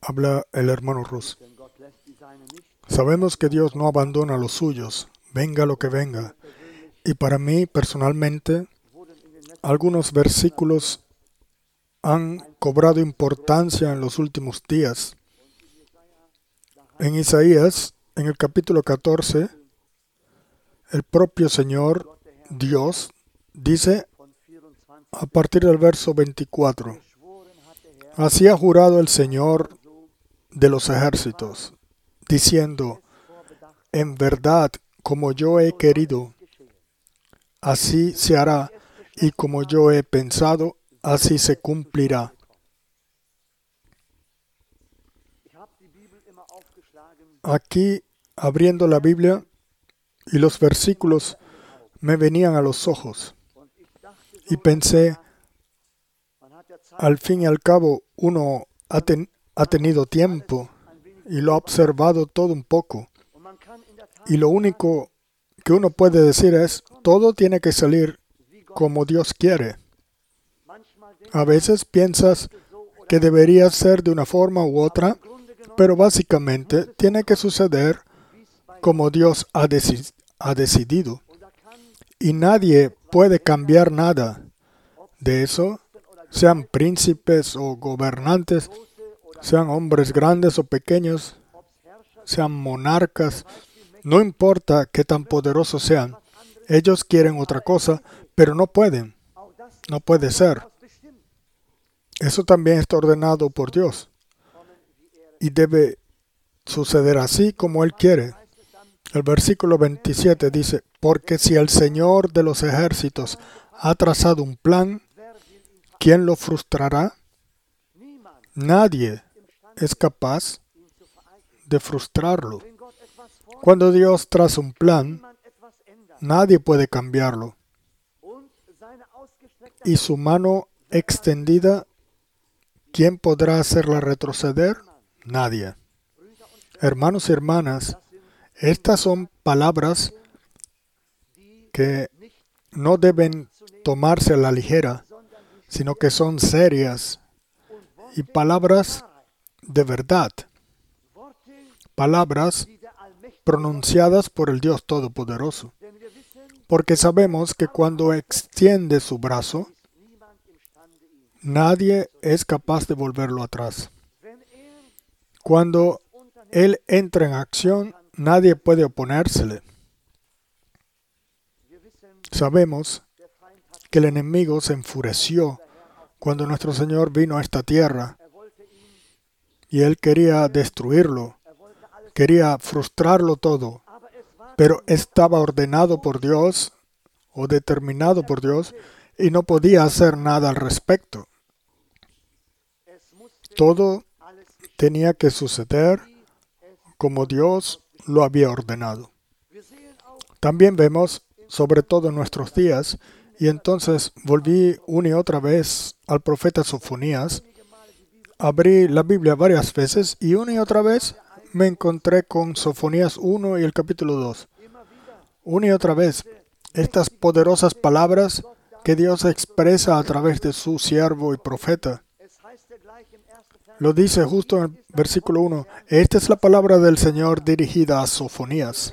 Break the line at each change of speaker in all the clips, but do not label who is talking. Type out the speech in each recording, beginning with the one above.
Habla el hermano Rus. Sabemos que Dios no abandona a los suyos, venga lo que venga. Y para mí, personalmente, algunos versículos han cobrado importancia en los últimos días. En Isaías, en el capítulo 14, el propio Señor, Dios, dice a partir del verso 24, así ha jurado el Señor de los ejércitos, diciendo, en verdad, como yo he querido, así se hará, y como yo he pensado, así se cumplirá. Aquí, abriendo la Biblia, y los versículos me venían a los ojos, y pensé, al fin y al cabo, uno ha tenido tiempo, y lo ha observado todo un poco, y lo único que uno puede decir es, todo tiene que salir como Dios quiere. A veces piensas que debería ser de una forma u otra, pero básicamente tiene que suceder como Dios ha decidido. Y nadie puede cambiar nada de eso, sean príncipes o gobernantes, sean hombres grandes o pequeños, sean monarcas, no importa qué tan poderosos sean, ellos quieren otra cosa, pero no pueden, no puede ser. Eso también está ordenado por Dios y debe suceder así como Él quiere. El versículo 27 dice, porque si el Señor de los ejércitos ha trazado un plan, ¿quién lo frustrará? Nadie es capaz de frustrarlo. Cuando Dios traza un plan, nadie puede cambiarlo. Y su mano extendida, ¿quién podrá hacerla retroceder? Nadie. Hermanos y hermanas, estas son palabras que no deben tomarse a la ligera, sino que son serias y palabras de verdad. Palabras pronunciadas por el Dios Todopoderoso. Porque sabemos que cuando extiende su brazo, nadie es capaz de volverlo atrás. Cuando Él entra en acción, nadie puede oponérsele. Sabemos que el enemigo se enfureció cuando nuestro Señor vino a esta tierra y Él quería destruirlo, quería frustrarlo todo, pero estaba ordenado por Dios o determinado por Dios y no podía hacer nada al respecto. Todo tenía que suceder como Dios lo había ordenado. También vemos, sobre todo en nuestros días, y entonces volví una y otra vez al profeta Sofonías, abrí la Biblia varias veces y una y otra vez me encontré con Sofonías 1 y el capítulo 2. Una y otra vez, estas poderosas palabras que Dios expresa a través de su siervo y profeta. Lo dice justo en el versículo 1. Esta es la palabra del Señor dirigida a Sofonías.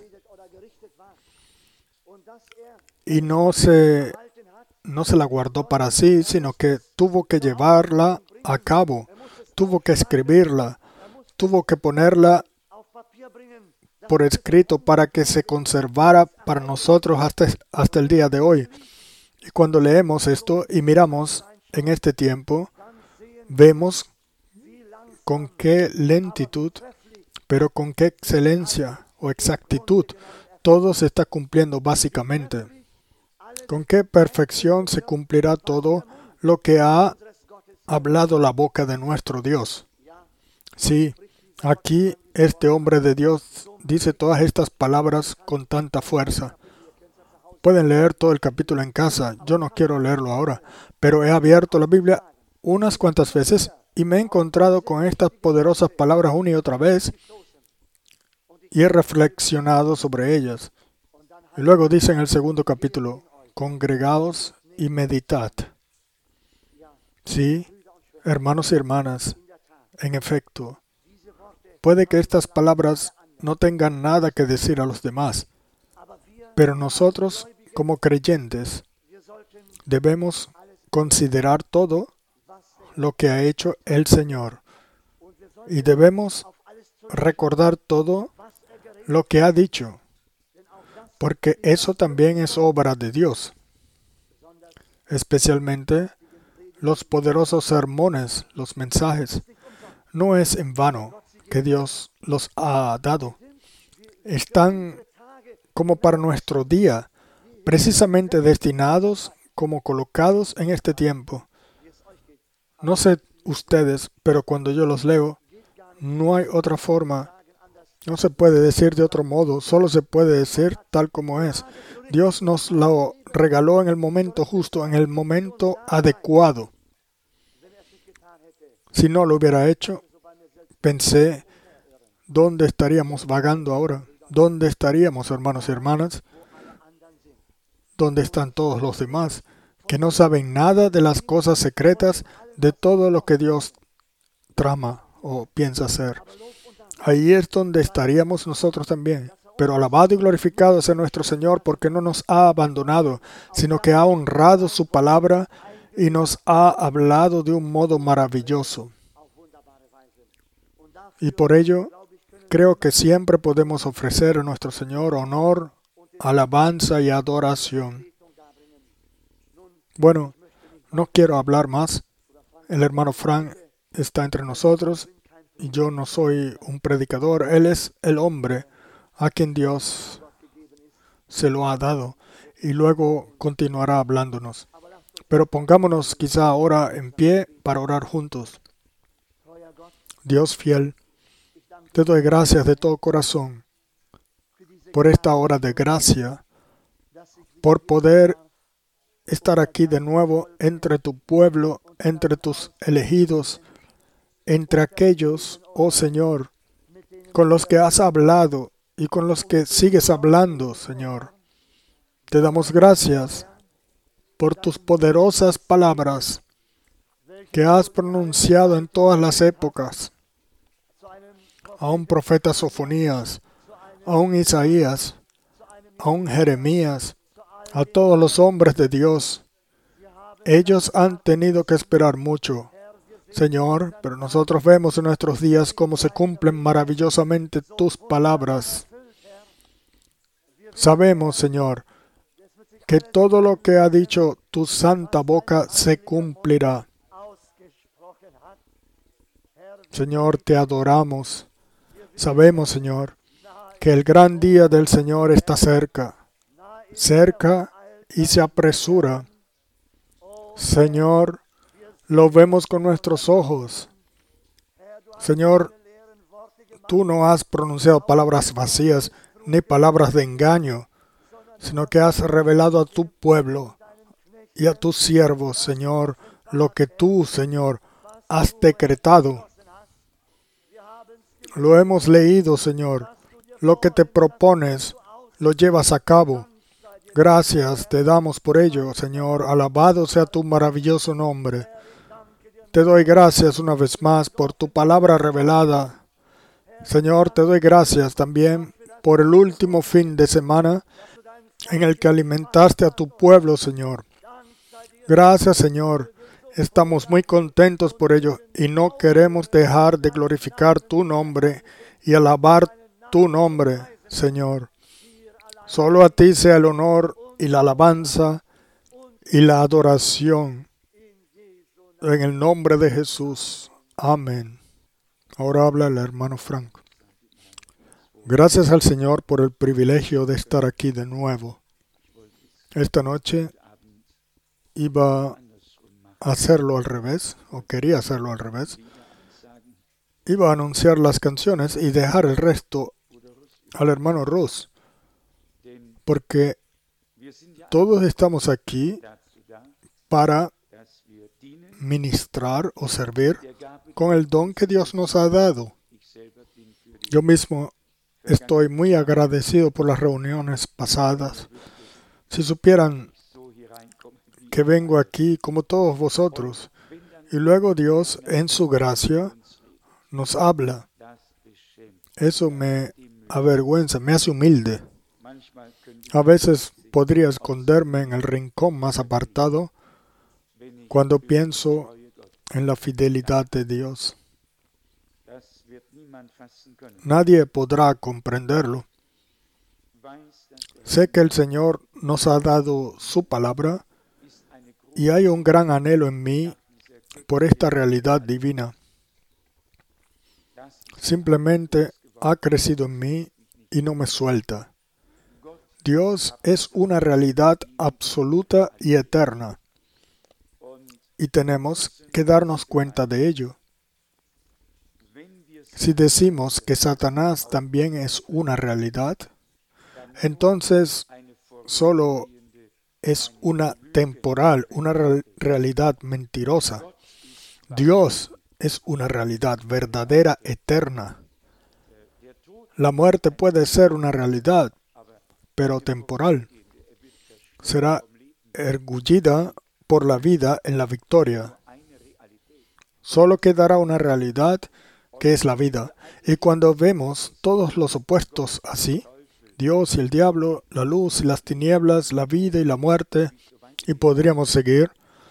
Y no se la guardó para sí, sino que tuvo que llevarla a cabo. Tuvo que escribirla. Tuvo que ponerla por escrito para que se conservara para nosotros hasta el día de hoy. Y cuando leemos esto y miramos en este tiempo, vemos con qué lentitud, pero con qué excelencia o exactitud todo se está cumpliendo básicamente. Con qué perfección se cumplirá todo lo que ha hablado la boca de nuestro Dios. Sí, aquí este hombre de Dios dice todas estas palabras con tanta fuerza. Pueden leer todo el capítulo en casa. Yo no quiero leerlo ahora, pero he abierto la Biblia unas cuantas veces y me he encontrado con estas poderosas palabras una y otra vez y he reflexionado sobre ellas. Y luego dice en el segundo capítulo, congregaos y meditad. Sí, hermanos y hermanas, en efecto, Puede que estas palabras no tengan nada que decir a los demás, pero nosotros, como creyentes, debemos considerar todo lo que ha hecho el Señor y debemos recordar todo lo que ha dicho, porque eso también es obra de Dios, especialmente los poderosos sermones, los mensajes. No es en vano que Dios los ha dado. Están como para nuestro día, precisamente destinados como colocados en este tiempo. No sé ustedes, pero cuando yo los leo, no hay otra forma. No se puede decir de otro modo, solo se puede decir tal como es. Dios nos lo regaló en el momento justo, en el momento adecuado. Si no lo hubiera hecho, pensé, ¿dónde estaríamos vagando ahora? ¿Dónde estaríamos, hermanos y hermanas? ¿Dónde están todos los demás que no saben nada de las cosas secretas, de todo lo que Dios trama o piensa hacer? Ahí es donde estaríamos nosotros también. Pero alabado y glorificado sea nuestro Señor, porque no nos ha abandonado, sino que ha honrado su palabra y nos ha hablado de un modo maravilloso. Y por ello, creo que siempre podemos ofrecer a nuestro Señor honor, alabanza y adoración. Bueno, no quiero hablar más. El hermano Frank está entre nosotros y yo no soy un predicador. Él es el hombre a quien Dios se lo ha dado y luego continuará hablándonos. Pero pongámonos quizá ahora en pie para orar juntos. Dios fiel, te doy gracias de todo corazón por esta hora de gracia, por poder estar aquí de nuevo entre tu pueblo, entre tus elegidos, entre aquellos, oh Señor, con los que has hablado y con los que sigues hablando, Señor. Te damos gracias por tus poderosas palabras que has pronunciado en todas las épocas, a un profeta Sofonías, a un Isaías, a un Jeremías, a todos los hombres de Dios. Ellos han tenido que esperar mucho, Señor, pero nosotros vemos en nuestros días cómo se cumplen maravillosamente tus palabras. Sabemos, Señor, que todo lo que ha dicho tu santa boca se cumplirá. Señor, te adoramos. Sabemos, Señor, que el gran día del Señor está cerca, cerca y se apresura. Señor, lo vemos con nuestros ojos. Señor, tú no has pronunciado palabras vacías ni palabras de engaño, sino que has revelado a tu pueblo y a tus siervos, Señor, lo que tú, Señor, has decretado. Lo hemos leído, Señor. Lo que te propones, lo llevas a cabo. Gracias te damos por ello, Señor. Alabado sea tu maravilloso nombre. Te doy gracias una vez más por tu palabra revelada. Señor, te doy gracias también por el último fin de semana en el que alimentaste a tu pueblo, Señor. Gracias, Señor. Estamos muy contentos por ello y no queremos dejar de glorificar tu nombre y alabar tu nombre, Señor. Solo a ti sea el honor y la alabanza y la adoración. En el nombre de Jesús. Amén. Ahora habla el hermano Frank. Gracias al Señor por el privilegio de estar aquí de nuevo. Esta noche iba a hacerlo al revés, o quería hacerlo al revés. Iba a anunciar las canciones y dejar el resto al hermano Ross, porque todos estamos aquí para ministrar o servir con el don que Dios nos ha dado. Yo mismo estoy muy agradecido por las reuniones pasadas. Si supieran que vengo aquí como todos vosotros, y luego Dios, en su gracia, nos habla. Eso me avergüenza, me hace humilde. A veces podría esconderme en el rincón más apartado cuando pienso en la fidelidad de Dios. Nadie podrá comprenderlo. Sé que el Señor nos ha dado su palabra y hay un gran anhelo en mí por esta realidad divina. Simplemente ha crecido en mí y no me suelta. Dios es una realidad absoluta y eterna y tenemos que darnos cuenta de ello. Si decimos que Satanás también es una realidad, entonces solo es una temporal, una realidad mentirosa. Dios es una realidad verdadera, eterna. La muerte puede ser una realidad, pero temporal. Será ergullida por la vida en la victoria. Solo quedará una realidad que es la vida. Y cuando vemos todos los opuestos así, Dios y el diablo, la luz y las tinieblas, la vida y la muerte, y podríamos seguir,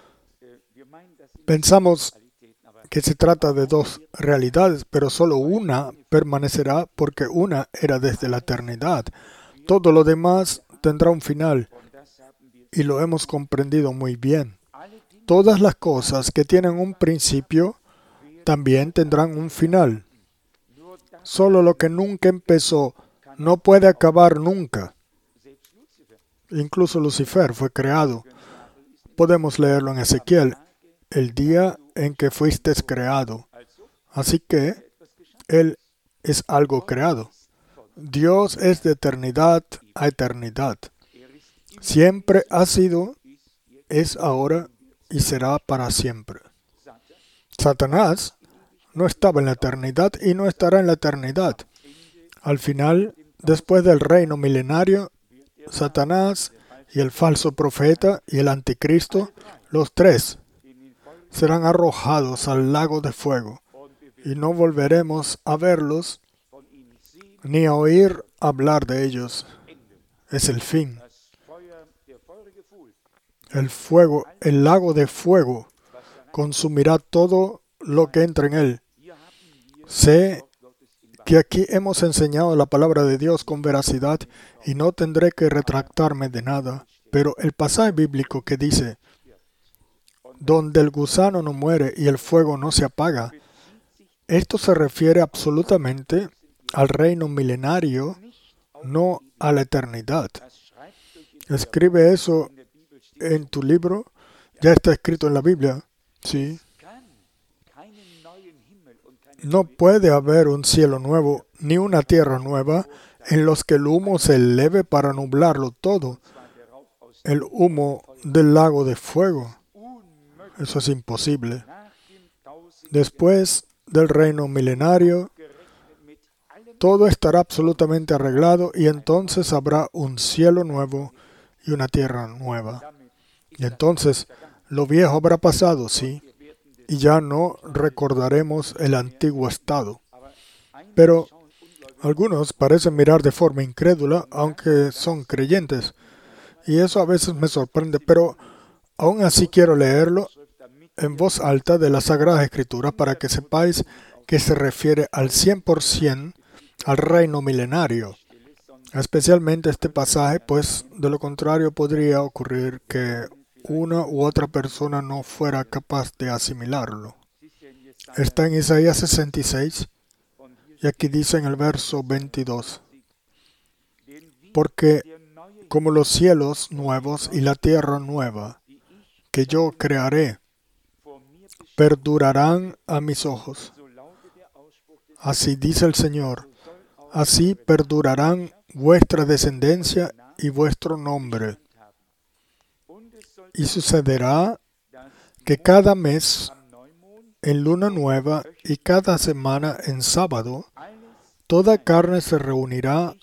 pensamos que se trata de dos realidades, pero solo una permanecerá porque una era desde la eternidad. Todo lo demás tendrá un final y lo hemos comprendido muy bien. Todas las cosas que tienen un principio también tendrán un final. Solo lo que nunca empezó no puede acabar nunca. Incluso Lucifer fue creado. Podemos leerlo en Ezequiel, el día en que fuiste creado. Así que Él es algo creado. Dios es de eternidad a eternidad. Siempre ha sido, es ahora y será para siempre. Satanás no estaba en la eternidad y no estará en la eternidad. Al final, después del reino milenario, Satanás y el falso profeta y el anticristo, los tres, serán arrojados al lago de fuego y no volveremos a verlos ni a oír hablar de ellos. Es el fin. El fuego, el lago de fuego, consumirá todo lo que entra en él. Sé que aquí hemos enseñado la palabra de Dios con veracidad y no tendré que retractarme de nada, pero el pasaje bíblico que dice, donde el gusano no muere y el fuego no se apaga, esto se refiere absolutamente al reino milenario, no a la eternidad. Escribe eso en tu libro, ya está escrito en la Biblia. Sí. No puede haber un cielo nuevo ni una tierra nueva en los que el humo se eleve para nublarlo todo. El humo del lago de fuego. Eso es imposible. Después del reino milenario, todo estará absolutamente arreglado y entonces habrá un cielo nuevo y una tierra nueva. Y entonces lo viejo habrá pasado, sí, y ya no recordaremos el antiguo estado. Pero algunos parecen mirar de forma incrédula, aunque son creyentes, y eso a veces me sorprende, pero aún así quiero leerlo en voz alta de las Sagradas Escrituras para que sepáis que se refiere al 100% al reino milenario. Especialmente este pasaje, pues de lo contrario podría ocurrir que una u otra persona no fuera capaz de asimilarlo. Está en Isaías 66 y aquí dice en el verso 22, porque como los cielos nuevos y la tierra nueva que yo crearé, perdurarán a mis ojos. Así dice el Señor, así perdurarán vuestra descendencia y vuestro nombre. Y sucederá que cada mes en luna nueva y cada semana en sábado, toda carne se reunirá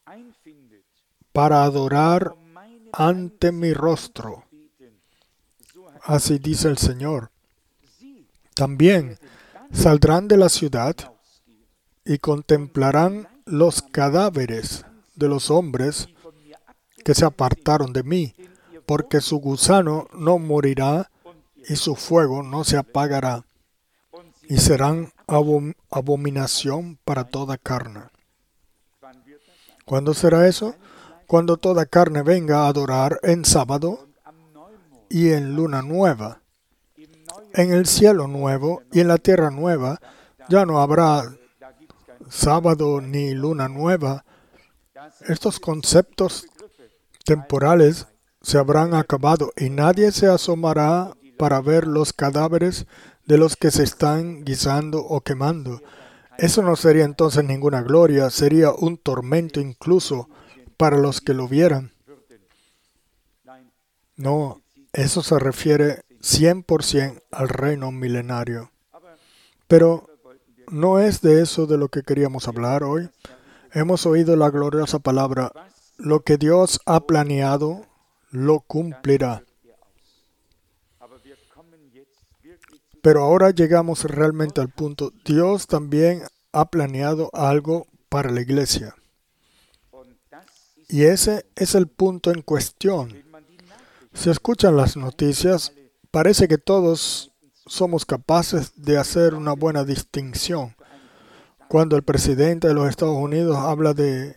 para adorar ante mi rostro. Así dice el Señor. También saldrán de la ciudad y contemplarán los cadáveres de los hombres que se apartaron de mí, porque su gusano no morirá y su fuego no se apagará, y serán abominación para toda carne. ¿Cuándo será eso? Cuando toda carne venga a adorar en sábado y en luna nueva. En el cielo nuevo y en la tierra nueva ya no habrá sábado ni luna nueva. Estos conceptos temporales se habrán acabado y nadie se asomará para ver los cadáveres de los que se están guisando o quemando. Eso no sería entonces ninguna gloria, sería un tormento incluso para los que lo vieran. No, eso se refiere 100% al reino milenario. Pero no es de eso de lo que queríamos hablar hoy. Hemos oído la gloriosa palabra, lo que Dios ha planeado, lo cumplirá. Pero ahora llegamos realmente al punto. Dios también ha planeado algo para la iglesia. Y ese es el punto en cuestión. Si escuchan las noticias, parece que todos somos capaces de hacer una buena distinción. Cuando el presidente de los Estados Unidos habla de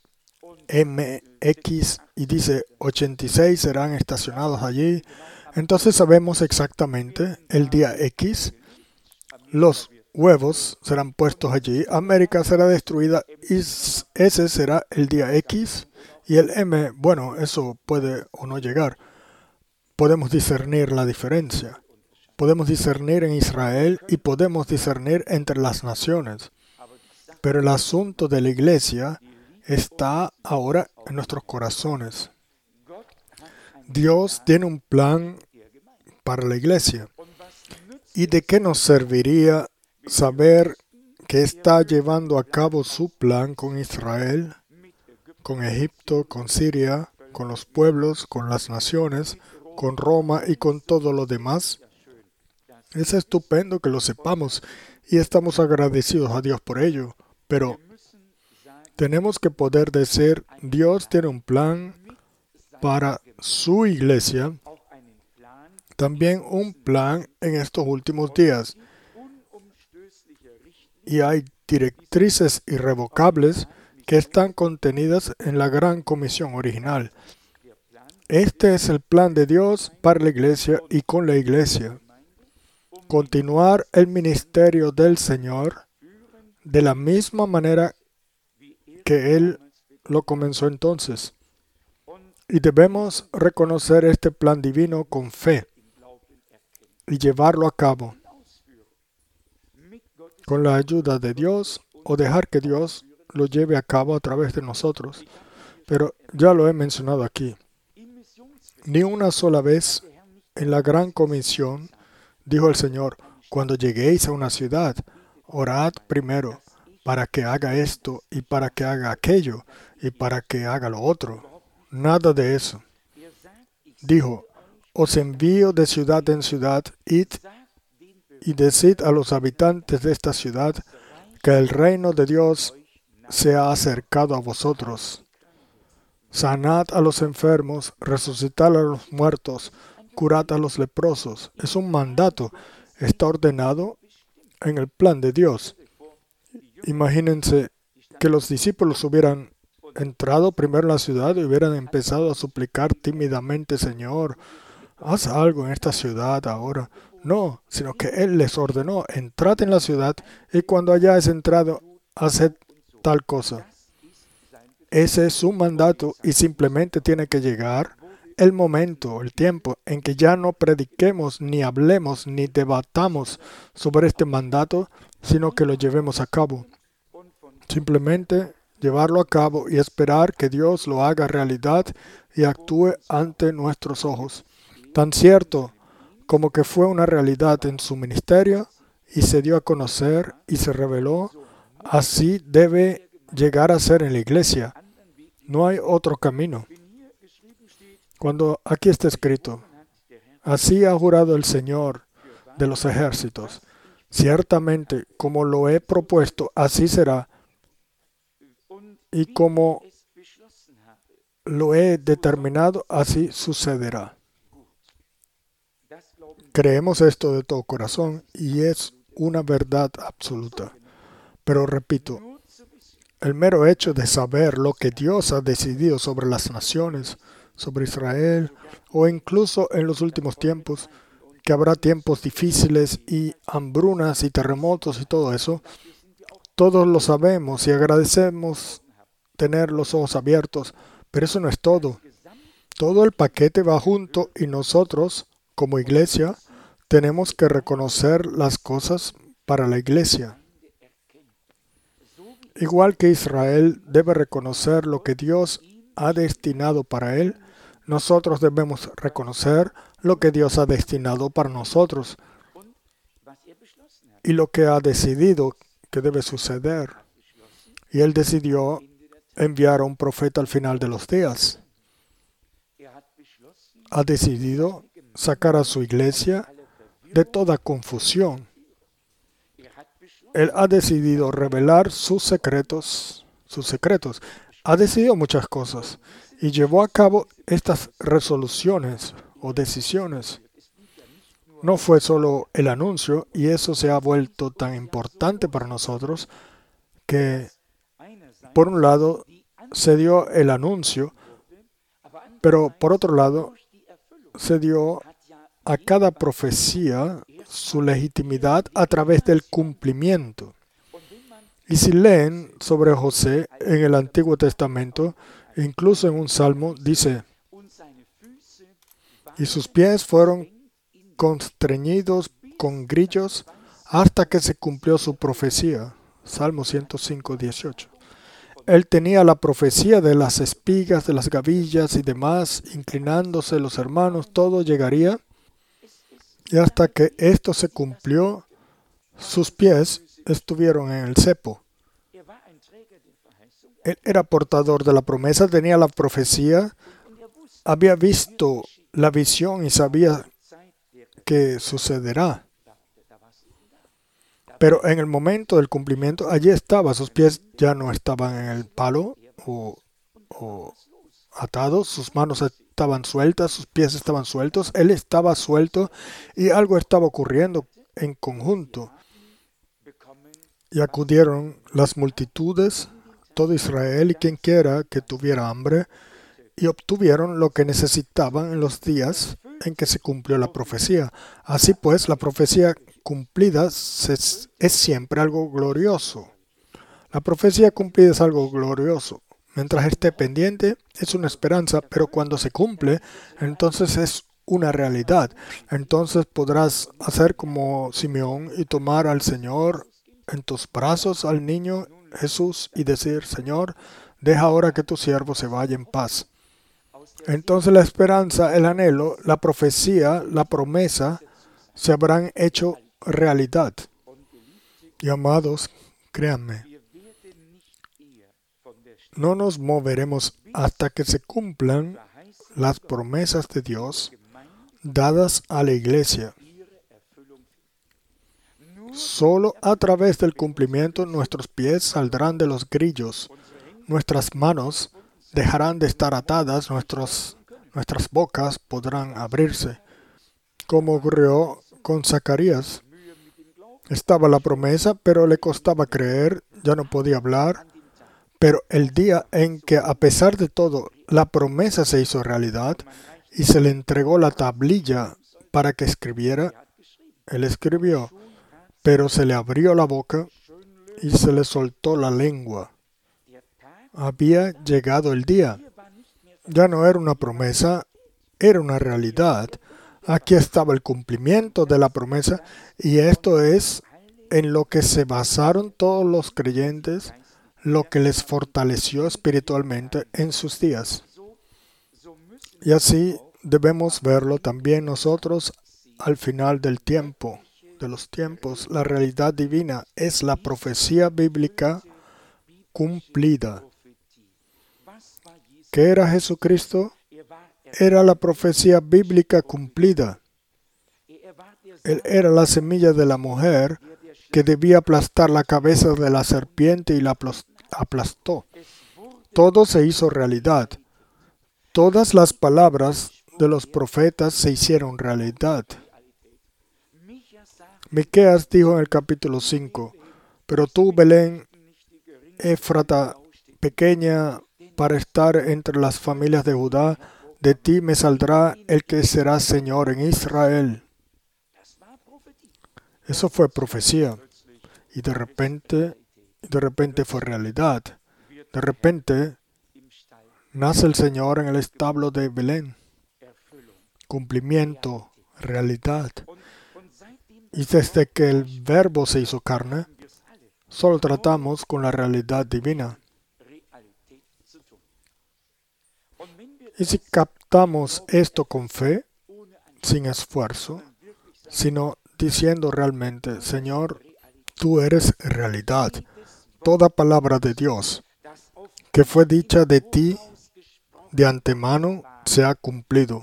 MX y dice 86 serán estacionados allí, entonces sabemos exactamente el día X, los huevos serán puestos allí, América será destruida y ese será el día X y el M, bueno, eso puede o no llegar. Podemos discernir la diferencia. Podemos discernir en Israel y podemos discernir entre las naciones. Pero el asunto de la iglesia está ahora en nuestros corazones. Dios tiene un plan para la iglesia. ¿Y de qué nos serviría saber que está llevando a cabo su plan con Israel, con Egipto, con Siria, con los pueblos, con las naciones, con Roma y con todo lo demás? Es estupendo que lo sepamos y estamos agradecidos a Dios por ello, pero tenemos que poder decir, Dios tiene un plan para su iglesia, también un plan en estos últimos días. Y hay directrices irrevocables que están contenidas en la Gran Comisión original. Este es el plan de Dios para la iglesia y con la iglesia. Continuar el ministerio del Señor de la misma manera que Él lo comenzó entonces. Y debemos reconocer este plan divino con fe y llevarlo a cabo con la ayuda de Dios o dejar que Dios lo lleve a cabo a través de nosotros. Pero ya lo he mencionado aquí. Ni una sola vez en la Gran Comisión dijo el Señor, cuando lleguéis a una ciudad, orad primero para que haga esto y para que haga aquello y para que haga lo otro. Nada de eso. Dijo, os envío de ciudad en ciudad, id y decid a los habitantes de esta ciudad que el reino de Dios se ha acercado a vosotros. Sanad a los enfermos, resucitad a los muertos, curad a los leprosos. Es un mandato. Está ordenado en el plan de Dios. Imagínense que los discípulos hubieran entrado primero en la ciudad y hubieran empezado a suplicar tímidamente, Señor, haz algo en esta ciudad ahora. No, sino que Él les ordenó, entrad en la ciudad y cuando hayáis entrado, haced tal cosa. Ese es su mandato y simplemente tiene que llegar el momento, el tiempo en que ya no prediquemos, ni hablemos, ni debatamos sobre este mandato, sino que lo llevemos a cabo. Simplemente llevarlo a cabo y esperar que Dios lo haga realidad y actúe ante nuestros ojos. Tan cierto como que fue una realidad en su ministerio y se dio a conocer y se reveló, así debe llegar a ser en la iglesia. No hay otro camino. Cuando aquí está escrito, así ha jurado el Señor de los ejércitos, Ciertamente, como lo he propuesto, así será, y como lo he determinado, así sucederá. Creemos esto de todo corazón y es una verdad absoluta. Pero repito, el mero hecho de saber lo que Dios ha decidido sobre las naciones, sobre Israel, o incluso en los últimos tiempos, que habrá tiempos difíciles y hambrunas y terremotos y todo eso, todos lo sabemos y agradecemos tener los ojos abiertos, pero eso no es todo. Todo el paquete va junto y nosotros, como iglesia, tenemos que reconocer las cosas para la iglesia. Igual que Israel debe reconocer lo que Dios ha destinado para él, nosotros debemos reconocer lo que Dios ha destinado para nosotros y lo que ha decidido que debe suceder. Y Él decidió enviar a un profeta al final de los días. Ha decidido sacar a su iglesia de toda confusión. Él ha decidido revelar sus secretos. Ha decidido muchas cosas y llevó a cabo estas resoluciones o decisiones. No fue solo el anuncio, y eso se ha vuelto tan importante para nosotros que, por un lado, se dio el anuncio, pero por otro lado, se dio a cada profecía su legitimidad a través del cumplimiento. Y si leen sobre José en el Antiguo Testamento, incluso en un salmo, dice, y sus pies fueron constreñidos con grillos hasta que se cumplió su profecía. Salmo 105, 18. Él tenía la profecía de las espigas, de las gavillas y demás, inclinándose los hermanos, todo llegaría. Y hasta que esto se cumplió, sus pies estuvieron en el cepo. Él era portador de la promesa, tenía la profecía, había visto la visión y sabía que sucederá. Pero en el momento del cumplimiento, allí estaba, sus pies ya no estaban en el palo o atados, sus manos estaban sueltas, sus pies estaban sueltos, él estaba suelto y algo estaba ocurriendo en conjunto. Y acudieron las multitudes, todo Israel y quien quiera que tuviera hambre, y obtuvieron lo que necesitaban en los días en que se cumplió la profecía. Así pues, la profecía cumplida es siempre algo glorioso. La profecía cumplida es algo glorioso. Mientras esté pendiente, es una esperanza, pero cuando se cumple, entonces es una realidad. Entonces podrás hacer como Simeón y tomar al Señor en tus brazos, al niño Jesús, y decir, Señor, deja ahora que tu siervo se vaya en paz. Entonces la esperanza, el anhelo, la profecía, la promesa se habrán hecho realidad. Y amados, créanme, no nos moveremos hasta que se cumplan las promesas de Dios dadas a la iglesia. Solo a través del cumplimiento nuestros pies saldrán de los grillos, nuestras manos dejarán de estar atadas, nuestras bocas podrán abrirse. Como ocurrió con Zacarías. Estaba la promesa, pero le costaba creer, ya no podía hablar. Pero el día en que, a pesar de todo, la promesa se hizo realidad y se le entregó la tablilla para que escribiera, él escribió, pero se le abrió la boca y se le soltó la lengua. Había llegado el día. Ya no era una promesa, era una realidad. Aquí estaba el cumplimiento de la promesa y esto es en lo que se basaron todos los creyentes, lo que les fortaleció espiritualmente en sus días. Y así debemos verlo también nosotros al final del tiempo, de los tiempos. La realidad divina es la profecía bíblica cumplida. ¿Qué era Jesucristo? Era la profecía bíblica cumplida. Él era la semilla de la mujer que debía aplastar la cabeza de la serpiente y la aplastó. Todo se hizo realidad. Todas las palabras de los profetas se hicieron realidad. Miqueas dijo en el capítulo 5, pero tú, Belén, Éfrata, pequeña para estar entre las familias de Judá, de ti me saldrá el que será Señor en Israel. Eso fue profecía. Y de repente fue realidad. De repente nace el Señor en el establo de Belén. Cumplimiento, realidad. Y desde que el Verbo se hizo carne, solo tratamos con la realidad divina. Y si captamos esto con fe, sin esfuerzo, sino diciendo realmente, Señor, tú eres realidad. Toda palabra de Dios que fue dicha de ti de antemano se ha cumplido.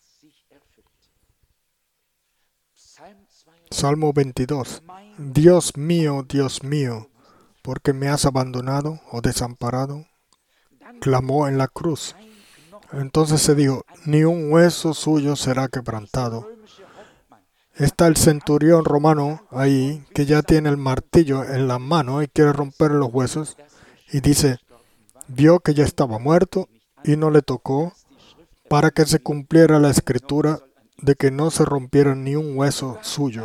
Salmo 22. Dios mío, ¿por qué me has abandonado o desamparado? Clamó en la cruz. Entonces se dijo, ni un hueso suyo será quebrantado. Está el centurión romano ahí, que ya tiene el martillo en la mano y quiere romper los huesos. Y dice, vio que ya estaba muerto y no le tocó, para que se cumpliera la escritura de que no se rompiera ni un hueso suyo.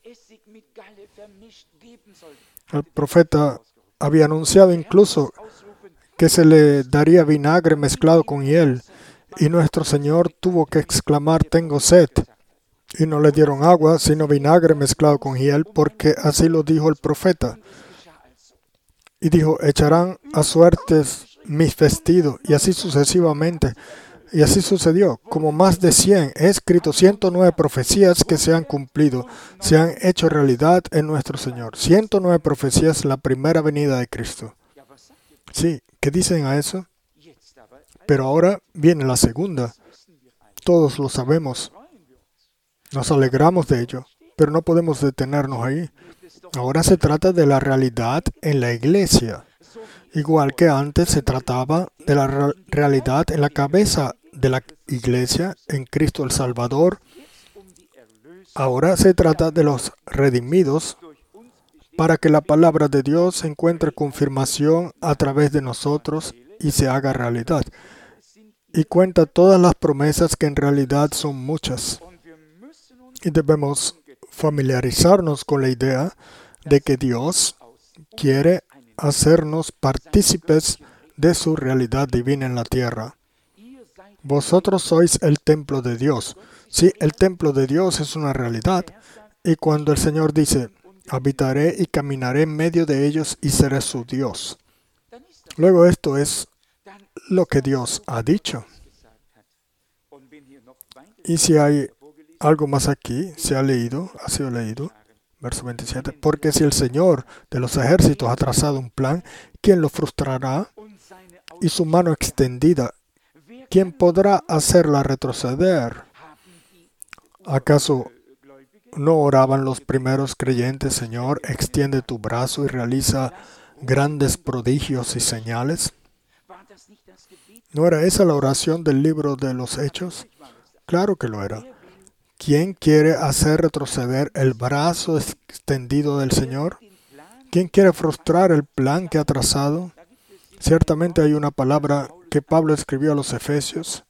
El profeta había anunciado incluso que se le daría vinagre mezclado con hiel, y nuestro Señor tuvo que exclamar, tengo sed. Y no le dieron agua, sino vinagre mezclado con hiel, porque así lo dijo el profeta. Y dijo, echarán a suertes mis vestidos, y así sucesivamente. Y así sucedió. Como más de 100, he escrito 109 profecías que se han cumplido, se han hecho realidad en nuestro Señor. 109 profecías, la primera venida de Cristo. Sí, ¿qué dicen a eso? Pero ahora viene la segunda. Todos lo sabemos. Nos alegramos de ello, pero no podemos detenernos ahí. Ahora se trata de la realidad en la iglesia. Igual que antes se trataba de la realidad en la cabeza de la iglesia, en Cristo el Salvador. Ahora se trata de los redimidos para que la palabra de Dios encuentre confirmación a través de nosotros y se haga realidad. Y cuenta todas las promesas que en realidad son muchas. Y debemos familiarizarnos con la idea de que Dios quiere hacernos partícipes de su realidad divina en la tierra. Vosotros sois el templo de Dios. Sí, el templo de Dios es una realidad. Y cuando el Señor dice, habitaré y caminaré en medio de ellos y seré su Dios. Luego esto es lo que Dios ha dicho. Y si hay algo más aquí, ha sido leído, verso 27, porque si el Señor de los ejércitos ha trazado un plan, ¿quién lo frustrará? Y su mano extendida, ¿quién podrá hacerla retroceder? ¿Acaso no oraban los primeros creyentes, Señor, extiende tu brazo y realiza grandes prodigios y señales? ¿No era esa la oración del libro de los Hechos? Claro que lo era. ¿Quién quiere hacer retroceder el brazo extendido del Señor? ¿Quién quiere frustrar el plan que ha trazado? Ciertamente hay una palabra que Pablo escribió a los Efesios.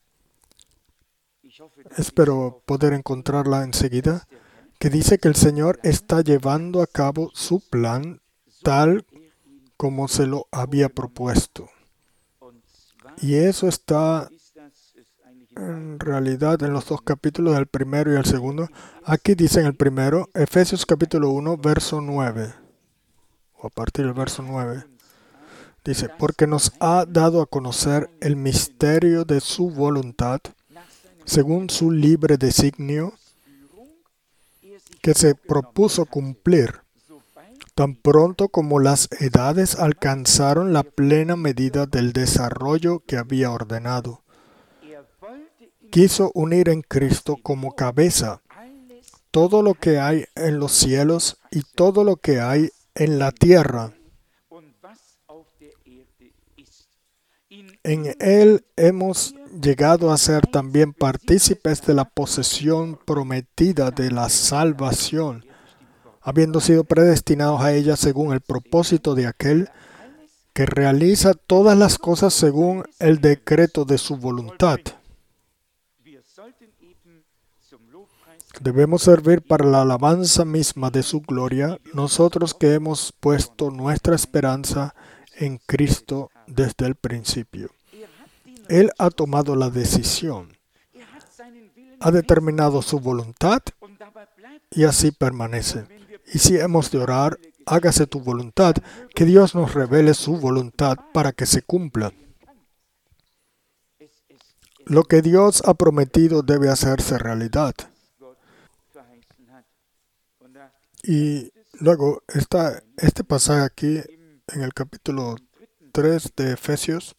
Espero poder encontrarla enseguida, que dice que el Señor está llevando a cabo su plan tal como se lo había propuesto. Y eso está en realidad en los dos capítulos, el primero y el segundo. Aquí dice en el primero, Efesios capítulo 1, verso 9, o a partir del verso 9, dice, porque nos ha dado a conocer el misterio de su voluntad, según su libre designio, que se propuso cumplir, tan pronto como las edades alcanzaron la plena medida del desarrollo que había ordenado. Quiso unir en Cristo como cabeza todo lo que hay en los cielos y todo lo que hay en la tierra. En Él hemos llegado a ser también partícipes de la posesión prometida de la salvación, habiendo sido predestinados a ella según el propósito de aquel que realiza todas las cosas según el decreto de su voluntad. Debemos servir para la alabanza misma de su gloria, nosotros que hemos puesto nuestra esperanza en Cristo desde el principio. Él ha tomado la decisión, ha determinado su voluntad y así permanece. Y si hemos de orar, hágase tu voluntad, que Dios nos revele su voluntad para que se cumpla. Lo que Dios ha prometido debe hacerse realidad. Y luego está este pasaje aquí en el capítulo 3 de Efesios,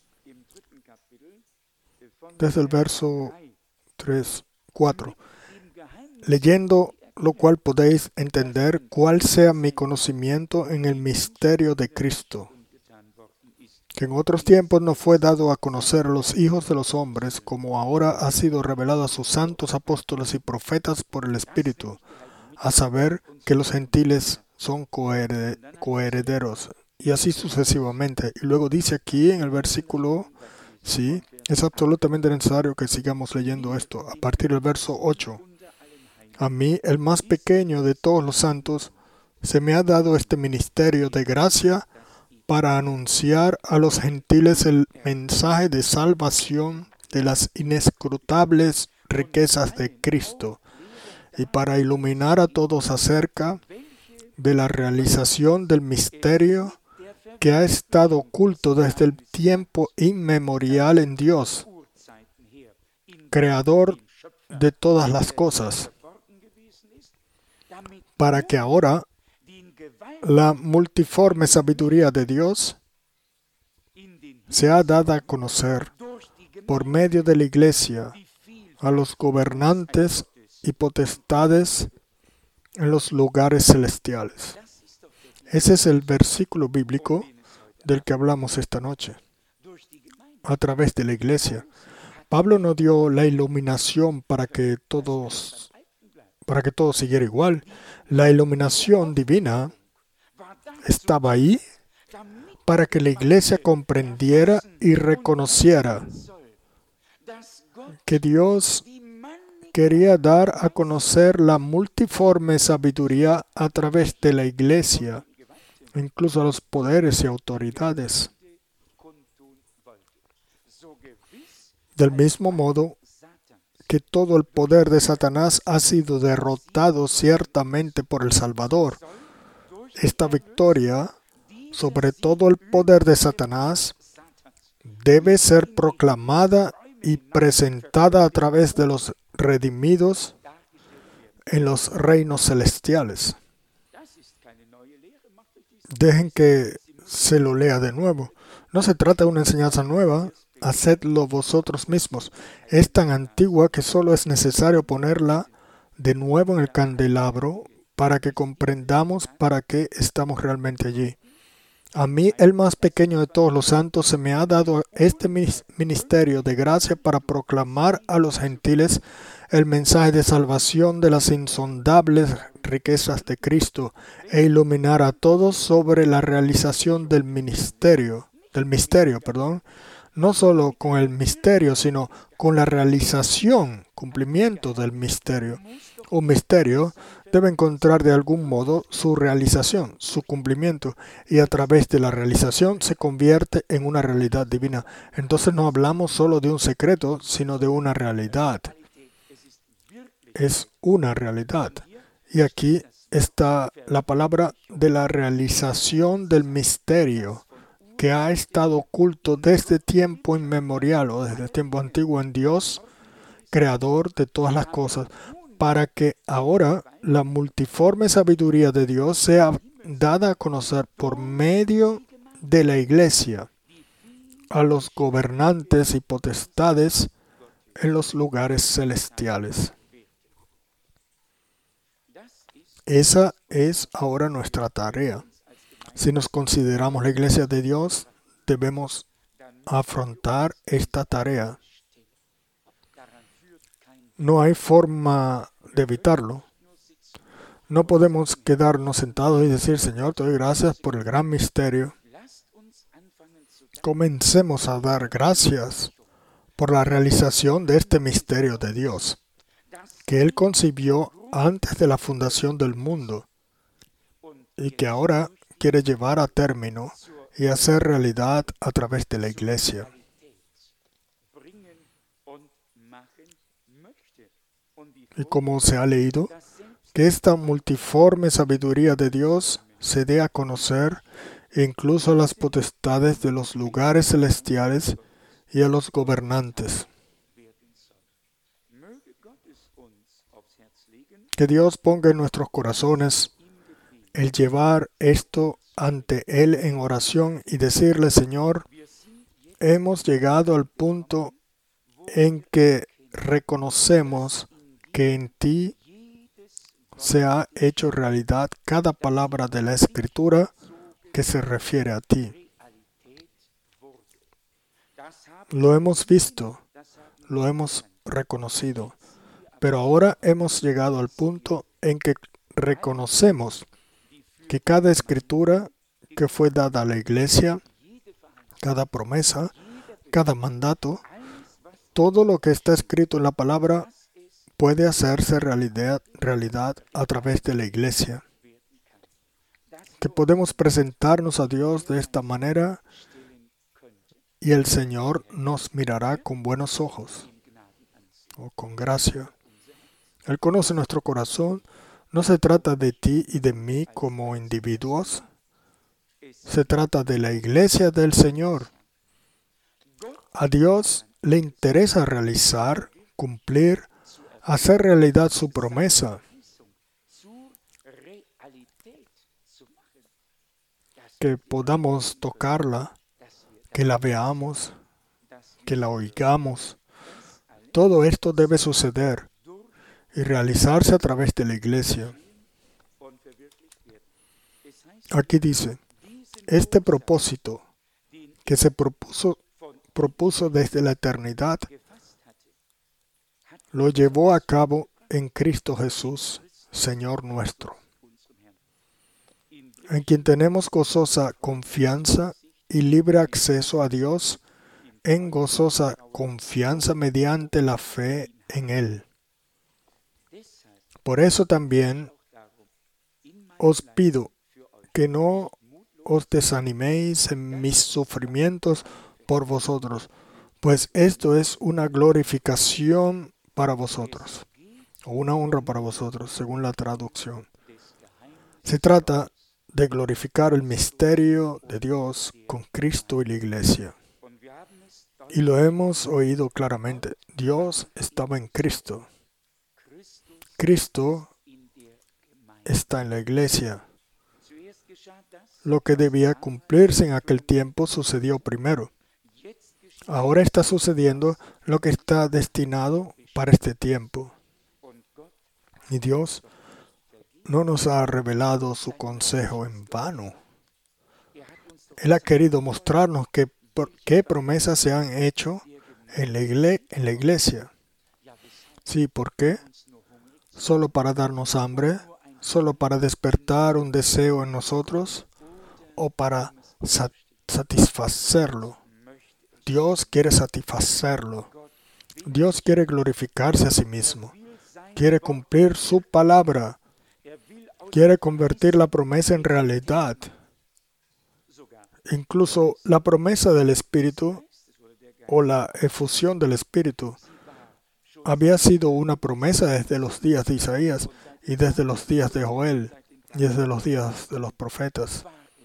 desde el verso 4. Leyendo lo cual podéis entender cuál sea mi conocimiento en el misterio de Cristo, que en otros tiempos no fue dado a conocer a los hijos de los hombres, como ahora ha sido revelado a sus santos apóstoles y profetas por el Espíritu, a saber que los gentiles son coherederos, y así sucesivamente. Y luego dice aquí en el versículo, sí, es absolutamente necesario que sigamos leyendo esto, a partir del verso 8. A mí, el más pequeño de todos los santos, se me ha dado este ministerio de gracia para anunciar a los gentiles el mensaje de salvación de las inescrutables riquezas de Cristo y para iluminar a todos acerca de la realización del misterio que ha estado oculto desde el tiempo inmemorial en Dios, creador de todas las cosas, para que ahora la multiforme sabiduría de Dios sea dada a conocer por medio de la Iglesia a los gobernantes y potestades en los lugares celestiales. Ese es el versículo bíblico del que hablamos esta noche, a través de la Iglesia. Pablo no dio la iluminación para que todo siguiera igual. La iluminación divina estaba ahí para que la Iglesia comprendiera y reconociera que Dios quería dar a conocer la multiforme sabiduría a través de la Iglesia, incluso a los poderes y autoridades. Del mismo modo que todo el poder de Satanás ha sido derrotado ciertamente por el Salvador, esta victoria sobre todo el poder de Satanás debe ser proclamada y presentada a través de los redimidos en los reinos celestiales. Dejen que se lo lea de nuevo. No se trata de una enseñanza nueva, hacedlo vosotros mismos. Es tan antigua que solo es necesario ponerla de nuevo en el candelabro para que comprendamos para qué estamos realmente allí. A mí, el más pequeño de todos los santos, se me ha dado este ministerio de gracia para proclamar a los gentiles el mensaje de salvación de las insondables riquezas de Cristo e iluminar a todos sobre la realización del misterio, no solo con el misterio, sino con la realización, cumplimiento del misterio. Un misterio debe encontrar de algún modo su realización, su cumplimiento, y a través de la realización se convierte en una realidad divina. Entonces no hablamos solo de un secreto, sino de una realidad. Es una realidad. Y aquí está la palabra de la realización del misterio, que ha estado oculto desde tiempo inmemorial o desde tiempo antiguo en Dios, creador de todas las cosas, para que ahora la multiforme sabiduría de Dios sea dada a conocer por medio de la Iglesia a los gobernantes y potestades en los lugares celestiales. esa es ahora nuestra tarea. Si nos consideramos la iglesia de Dios, debemos afrontar esta tarea. No hay forma de evitarlo. No podemos quedarnos sentados y decir, Señor, te doy gracias por el gran misterio. Comencemos a dar gracias por la realización de este misterio de Dios, que Él concibió antes de la fundación del mundo y que ahora quiere llevar a término y hacer realidad a través de la iglesia. Y como se ha leído, que esta multiforme sabiduría de Dios se dé a conocer incluso a las potestades de los lugares celestiales y a los gobernantes. Que Dios ponga en nuestros corazones el llevar esto ante Él en oración y decirle, Señor, hemos llegado al punto en que reconocemos que en ti se ha hecho realidad cada palabra de la Escritura que se refiere a ti. Lo hemos visto, lo hemos reconocido, pero ahora hemos llegado al punto en que reconocemos que cada escritura que fue dada a la iglesia, cada promesa, cada mandato, todo lo que está escrito en la palabra puede hacerse realidad a través de la iglesia. Que podemos presentarnos a Dios de esta manera y el Señor nos mirará con buenos ojos o con gracia. Él conoce nuestro corazón. No se trata de ti y de mí como individuos. Se trata de la iglesia del Señor. A Dios le interesa realizar, cumplir, hacer realidad su promesa. Que podamos tocarla, que la veamos, que la oigamos. Todo esto debe suceder y realizarse a través de la iglesia. Aquí dice, este propósito que se propuso desde la eternidad, lo llevó a cabo en Cristo Jesús, Señor nuestro, en quien tenemos gozosa confianza y libre acceso a Dios en gozosa confianza mediante la fe en Él. Por eso también os pido que no os desaniméis en mis sufrimientos por vosotros, pues esto es una glorificación para vosotros, o una honra para vosotros, según la traducción. Se trata de glorificar el misterio de Dios con Cristo y la iglesia. Y lo hemos oído claramente. Dios estaba en Cristo. Cristo está en la iglesia. Lo que debía cumplirse en aquel tiempo sucedió primero. Ahora está sucediendo lo que está destinado para este tiempo. Y Dios no nos ha revelado su consejo en vano. Él ha querido mostrarnos qué promesas se han hecho en la iglesia. Sí, ¿por qué? ¿Solo para darnos hambre? ¿Solo para despertar un deseo en nosotros? ¿O para satisfacerlo? Dios quiere satisfacerlo. Dios quiere glorificarse a sí mismo. Quiere cumplir su palabra. Quiere convertir la promesa en realidad. Incluso la promesa del Espíritu o la efusión del Espíritu había sido una promesa desde los días de Isaías y desde los días de Joel y desde los días de los profetas.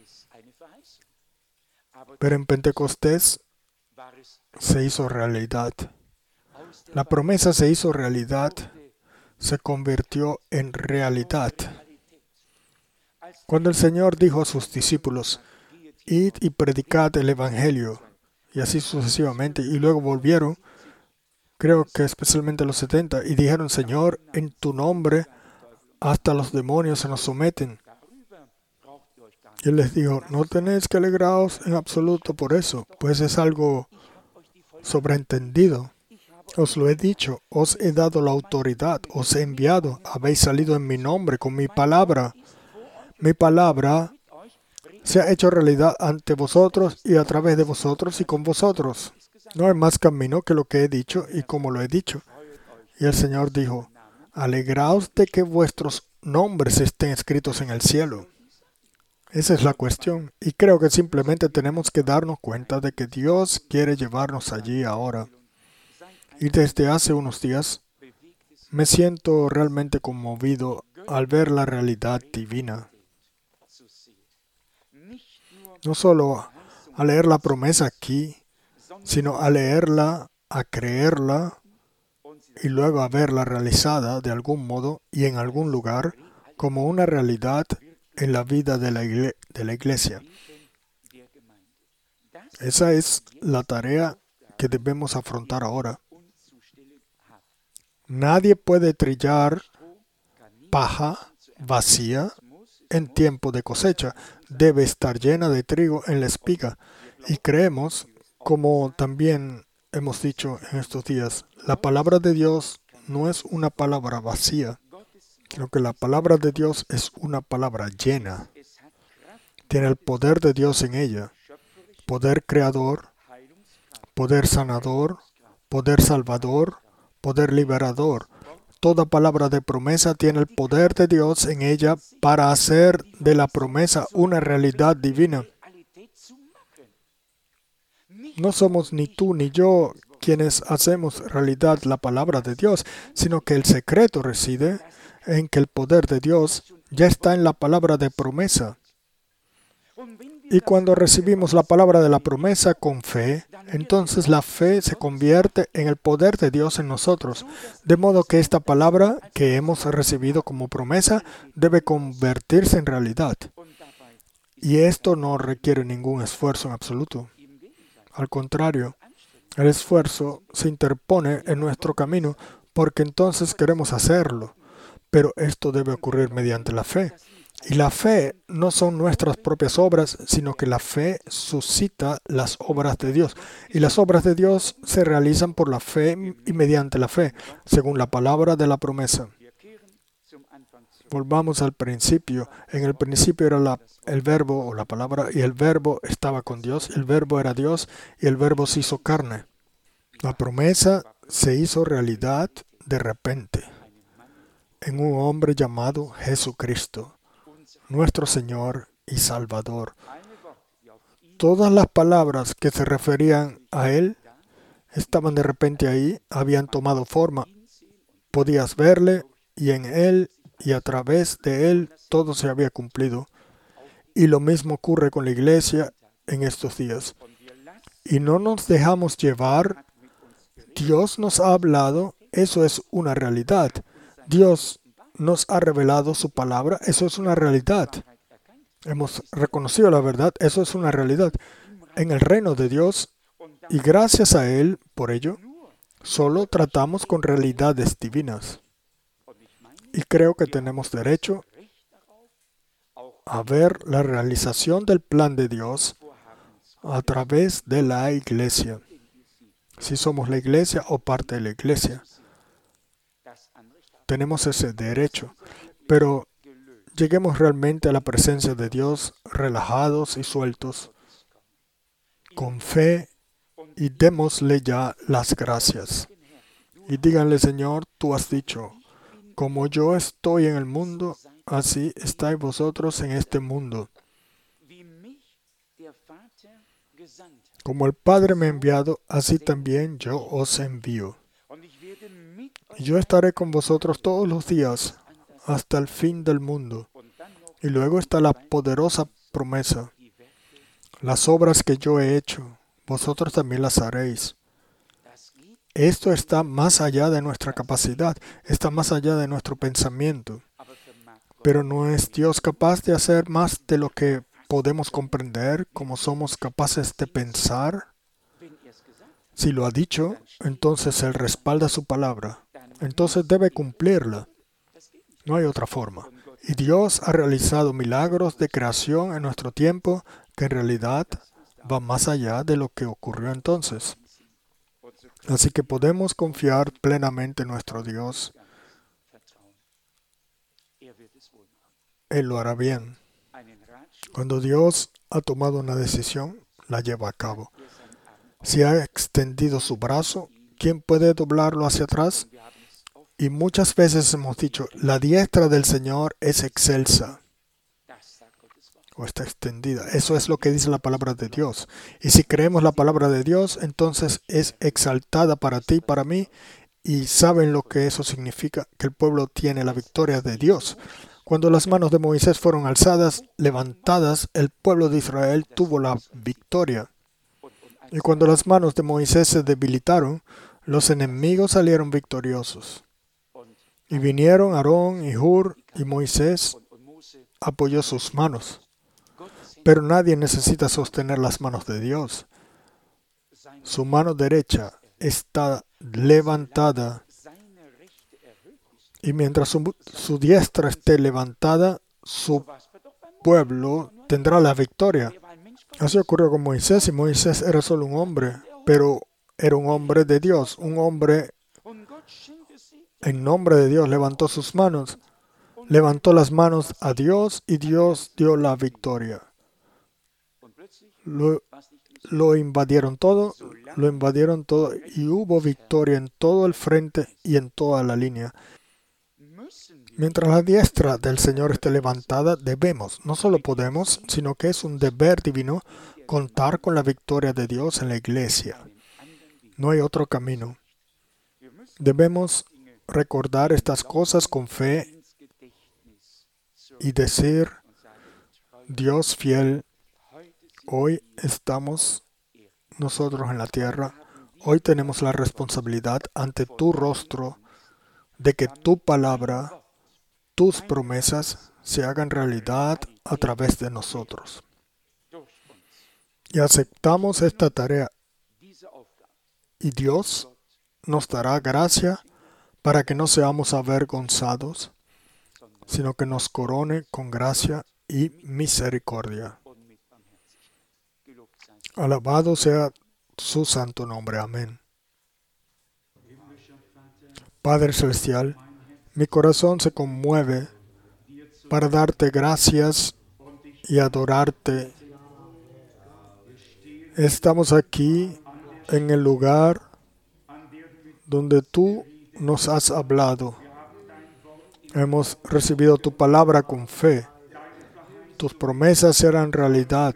Pero en Pentecostés se hizo realidad. La promesa se hizo realidad, se convirtió en realidad. Cuando el Señor dijo a sus discípulos, id y predicad el Evangelio, y así sucesivamente, y luego volvieron, creo que especialmente los 70, y dijeron, Señor, en tu nombre hasta los demonios se nos someten. Y él les dijo, no tenéis que alegraros en absoluto por eso, pues es algo sobreentendido. Os lo he dicho, os he dado la autoridad, os he enviado, habéis salido en mi nombre, con mi palabra. Mi palabra se ha hecho realidad ante vosotros y a través de vosotros y con vosotros. No hay más camino que lo que he dicho y como lo he dicho. Y el Señor dijo, alegraos de que vuestros nombres estén escritos en el cielo. Esa es la cuestión. Y creo que simplemente tenemos que darnos cuenta de que Dios quiere llevarnos allí ahora. Y desde hace unos días me siento realmente conmovido al ver la realidad divina. No solo a leer la promesa aquí, sino a leerla, a creerla y luego a verla realizada de algún modo y en algún lugar como una realidad en la vida de la iglesia. Esa es la tarea que debemos afrontar ahora. Nadie puede trillar paja vacía en tiempo de cosecha. Debe estar llena de trigo en la espiga. Y creemos, como también hemos dicho en estos días, la palabra de Dios no es una palabra vacía, sino que la palabra de Dios es una palabra llena. Tiene el poder de Dios en ella. Poder creador, poder sanador, poder salvador, poder liberador. Toda palabra de promesa tiene el poder de Dios en ella para hacer de la promesa una realidad divina. No somos ni tú ni yo quienes hacemos realidad la palabra de Dios, sino que el secreto reside en que el poder de Dios ya está en la palabra de promesa. Y cuando recibimos la palabra de la promesa con fe, entonces la fe se convierte en el poder de Dios en nosotros. De modo que esta palabra que hemos recibido como promesa debe convertirse en realidad. Y esto no requiere ningún esfuerzo en absoluto. Al contrario, el esfuerzo se interpone en nuestro camino porque entonces queremos hacerlo. Pero esto debe ocurrir mediante la fe. Y la fe no son nuestras propias obras, sino que la fe suscita las obras de Dios. Y las obras de Dios se realizan por la fe y mediante la fe, según la palabra de la promesa. Volvamos al principio. En el principio era el verbo o la palabra, y el verbo estaba con Dios, el verbo era Dios, y el verbo se hizo carne. La promesa se hizo realidad de repente en un hombre llamado Jesucristo, nuestro Señor y Salvador. Todas las palabras que se referían a Él estaban de repente ahí, habían tomado forma. Podías verle y en Él y a través de Él todo se había cumplido. Y lo mismo ocurre con la iglesia en estos días. Y no nos dejamos llevar. Dios nos ha hablado, eso es una realidad. Dios nos ha revelado su palabra, eso es una realidad. Hemos reconocido la verdad, eso es una realidad. En el reino de Dios, y gracias a Él, por ello, solo tratamos con realidades divinas. Y creo que tenemos derecho a ver la realización del plan de Dios a través de la iglesia. Si somos la iglesia o parte de la iglesia, tenemos ese derecho. Pero lleguemos realmente a la presencia de Dios relajados y sueltos, con fe, y démosle ya las gracias. Y díganle, Señor, tú has dicho, como yo estoy en el mundo, así estáis vosotros en este mundo. Como el Padre me ha enviado, así también yo os envío. Y yo estaré con vosotros todos los días, hasta el fin del mundo. Y luego está la poderosa promesa. Las obras que yo he hecho, vosotros también las haréis. Esto está más allá de nuestra capacidad, está más allá de nuestro pensamiento. Pero ¿no es Dios capaz de hacer más de lo que podemos comprender, como somos capaces de pensar? Si lo ha dicho, entonces Él respalda su palabra. Entonces debe cumplirla. No hay otra forma. Y Dios ha realizado milagros de creación en nuestro tiempo que en realidad van más allá de lo que ocurrió entonces. Así que podemos confiar plenamente en nuestro Dios. Él lo hará bien. Cuando Dios ha tomado una decisión, la lleva a cabo. Si ha extendido su brazo, ¿quién puede doblarlo hacia atrás? Y muchas veces hemos dicho, la diestra del Señor es excelsa o está extendida. Eso es lo que dice la palabra de Dios. Y si creemos la palabra de Dios, entonces es exaltada para ti y para mí. Y saben lo que eso significa, que el pueblo tiene la victoria de Dios. Cuando las manos de Moisés fueron alzadas, levantadas, el pueblo de Israel tuvo la victoria. Y cuando las manos de Moisés se debilitaron, los enemigos salieron victoriosos. Y vinieron Aarón y Hur, y Moisés apoyó sus manos. Pero nadie necesita sostener las manos de Dios. Su mano derecha está levantada. Y mientras su diestra esté levantada, su pueblo tendrá la victoria. Así ocurrió con Moisés, y Moisés era solo un hombre, pero era un hombre de Dios, un hombre en nombre de Dios. Levantó sus manos, levantó las manos a Dios y Dios dio la victoria. Lo invadieron todo y hubo victoria en todo el frente y en toda la línea. Mientras la diestra del Señor esté levantada, debemos, no solo podemos, sino que es un deber divino contar con la victoria de Dios en la iglesia. No hay otro camino. Debemos recordar estas cosas con fe y decir, Dios fiel, hoy estamos nosotros en la tierra, hoy tenemos la responsabilidad ante tu rostro de que tu palabra, tus promesas se hagan realidad a través de nosotros. Y aceptamos esta tarea y Dios nos dará gracia para que no seamos avergonzados, sino que nos corone con gracia y misericordia. Alabado sea su santo nombre. Amén. Padre Celestial, mi corazón se conmueve para darte gracias y adorarte. Estamos aquí en el lugar donde tú nos has hablado. Hemos recibido tu palabra con fe. Tus promesas serán realidad.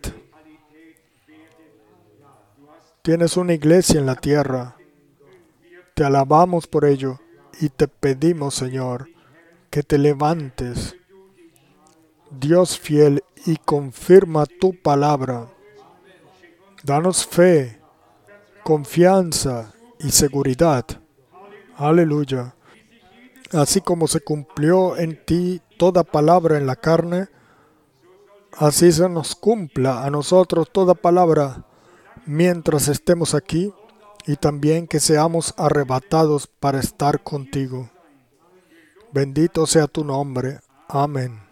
Tienes una iglesia en la tierra. Te alabamos por ello y te pedimos, Señor, que te levantes, Dios fiel, y confirma tu palabra. Danos fe, confianza y seguridad. Aleluya. Así como se cumplió en ti toda palabra en la carne, así se nos cumpla a nosotros toda palabra mientras estemos aquí, y también que seamos arrebatados para estar contigo. Bendito sea tu nombre. Amén.